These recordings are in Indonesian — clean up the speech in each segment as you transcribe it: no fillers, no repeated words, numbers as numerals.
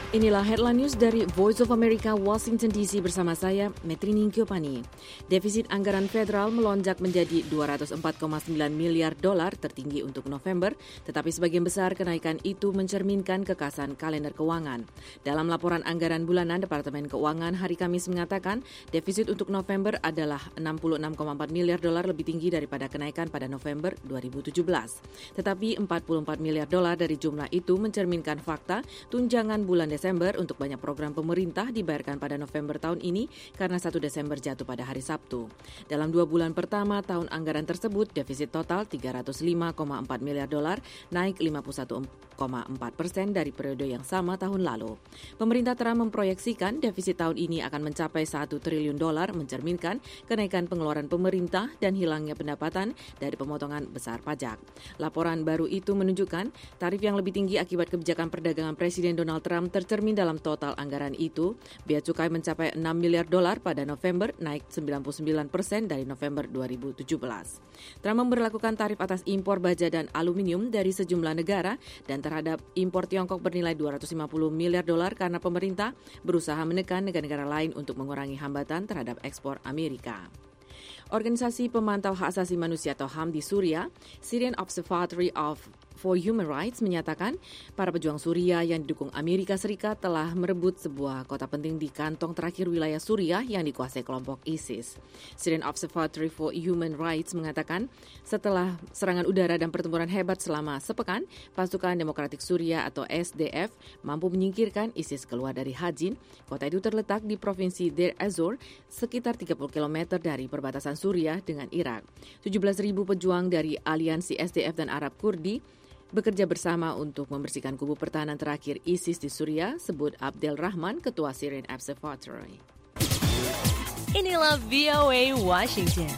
Inilah headline news dari Voice of America Washington DC bersama saya, Metri Ningkyopani. Defisit anggaran federal melonjak menjadi 204,9 miliar dolar tertinggi untuk November, tetapi sebagian besar kenaikan itu mencerminkan kekasan kalender keuangan. Dalam laporan anggaran bulanan, Departemen Keuangan hari Kamis mengatakan defisit untuk November adalah 66,4 miliar dolar lebih tinggi daripada kenaikan pada November 2017. Tetapi 44 miliar dolar dari jumlah itu mencerminkan fakta tunjangan bulan Desember untuk banyak program pemerintah dibayarkan pada November tahun ini karena 1 Desember jatuh pada hari Sabtu. Dalam 2 bulan pertama tahun anggaran tersebut, defisit total 305,4 miliar dolar, naik 51,4% dari periode yang sama tahun lalu. Pemerintah telah memproyeksikan defisit tahun ini akan mencapai 1 triliun dolar, mencerminkan kenaikan pengeluaran pemerintah dan hilangnya pendapatan dari pemotongan besar pajak. Laporan baru itu menunjukkan tarif yang lebih tinggi akibat kebijakan perdagangan Presiden Donald Trump tercermin dalam total anggaran itu. Bea cukai mencapai 6 miliar dolar pada November, naik 99% dari November 2017. Trump memberlakukan tarif atas impor baja dan aluminium dari sejumlah negara dan terhadap impor Tiongkok bernilai 250 miliar dolar karena pemerintah berusaha menekan negara-negara lain untuk mengurangi hambatan terhadap ekspor Amerika. Organisasi pemantau hak asasi manusia atau HAM di Suriah, Syrian Observatory for Human Rights menyatakan para pejuang Suriah yang didukung Amerika Serikat telah merebut sebuah kota penting di kantong terakhir wilayah Suriah yang dikuasai kelompok ISIS. Syrian Observatory for Human Rights mengatakan setelah serangan udara dan pertempuran hebat selama sepekan, pasukan Demokratik Suriah atau SDF mampu menyingkirkan ISIS keluar dari Hajin. Kota itu terletak di provinsi Deir ez-Zor, sekitar 30 km dari perbatasan Suriah dengan Irak. 17.000 pejuang dari aliansi SDF dan Arab Kurdi bekerja bersama untuk membersihkan kubu pertahanan terakhir ISIS di Suriah, sebut Abdel Rahman, Ketua Syrian Observatory. Inilah VOA Washington.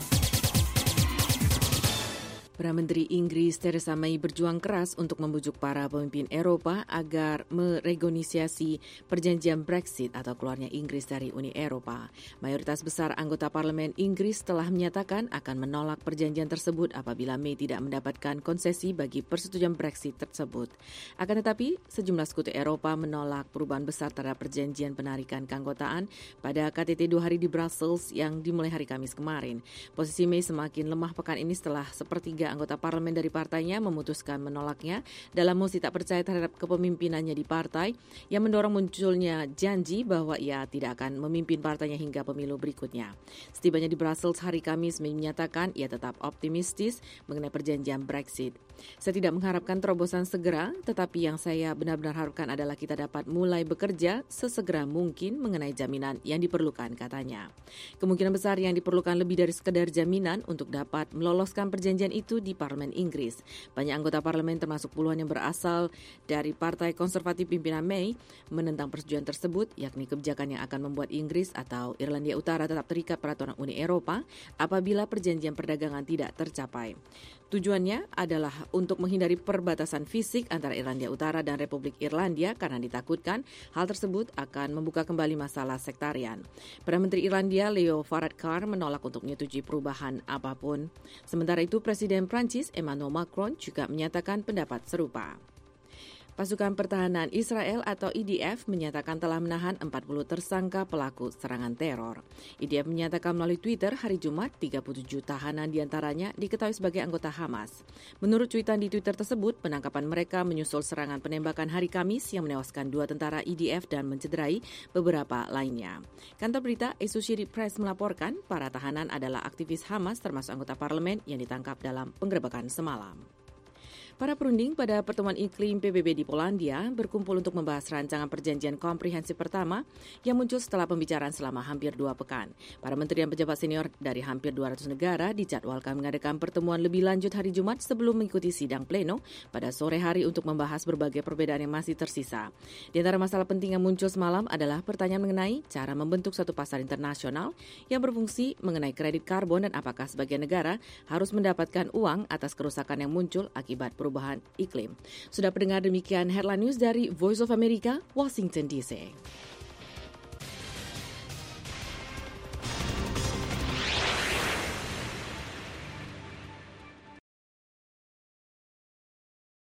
Perdana Menteri Inggris Theresa May berjuang keras untuk membujuk para pemimpin Eropa agar merenegosiasi perjanjian Brexit atau keluarnya Inggris dari Uni Eropa. Mayoritas besar anggota parlemen Inggris telah menyatakan akan menolak perjanjian tersebut apabila May tidak mendapatkan konsesi bagi persetujuan Brexit tersebut. Akan tetapi, sejumlah sekutu Eropa menolak perubahan besar terhadap perjanjian penarikan keanggotaan pada KTT 2 hari di Brussels yang dimulai hari Kamis kemarin. Posisi May semakin lemah pekan ini setelah sepertiga anggota parlemen dari partainya memutuskan menolaknya dalam mosi tak percaya terhadap kepemimpinannya di partai yang mendorong munculnya janji bahwa ia tidak akan memimpin partainya hingga pemilu berikutnya. Setibanya di Brussels hari Kamis, May menyatakan ia tetap optimistis mengenai perjanjian Brexit. Saya tidak mengharapkan terobosan segera, tetapi yang saya benar-benar harapkan adalah kita dapat mulai bekerja sesegera mungkin mengenai jaminan yang diperlukan, katanya. Kemungkinan besar yang diperlukan lebih dari sekedar jaminan untuk dapat meloloskan perjanjian itu di Parlemen Inggris. Banyak anggota parlemen termasuk puluhan yang berasal dari Partai Konservatif pimpinan May menentang persetujuan tersebut, yakni kebijakan yang akan membuat Inggris atau Irlandia Utara tetap terikat peraturan Uni Eropa apabila perjanjian perdagangan tidak tercapai. Tujuannya adalah untuk menghindari perbatasan fisik antara Irlandia Utara dan Republik Irlandia karena ditakutkan hal tersebut akan membuka kembali masalah sektarian. Perdana Menteri Irlandia Leo Varadkar menolak untuk menyetujui perubahan apapun. Sementara itu, Presiden Prancis Emmanuel Macron juga menyatakan pendapat serupa. Pasukan Pertahanan Israel atau IDF menyatakan telah menahan 40 tersangka pelaku serangan teror. IDF menyatakan melalui Twitter hari Jumat 37 tahanan diantaranya diketahui sebagai anggota Hamas. Menurut cuitan di Twitter tersebut, penangkapan mereka menyusul serangan penembakan hari Kamis yang menewaskan 2 tentara IDF dan mencederai beberapa lainnya. Kantor berita Associated Press melaporkan para tahanan adalah aktivis Hamas termasuk anggota parlemen yang ditangkap dalam penggerebekan semalam. Para perunding pada pertemuan iklim PBB di Polandia berkumpul untuk membahas rancangan perjanjian komprehensif pertama yang muncul setelah pembicaraan selama hampir 2 pekan. Para menteri dan pejabat senior dari hampir 200 negara dijadwalkan mengadakan pertemuan lebih lanjut hari Jumat sebelum mengikuti sidang pleno pada sore hari untuk membahas berbagai perbedaan yang masih tersisa. Di antara masalah penting yang muncul semalam adalah pertanyaan mengenai cara membentuk satu pasar internasional yang berfungsi mengenai kredit karbon dan apakah sebagian negara harus mendapatkan uang atas kerusakan yang muncul akibat perubahan iklim. Sudah pendengar, demikian headline news dari Voice of America, Washington DC.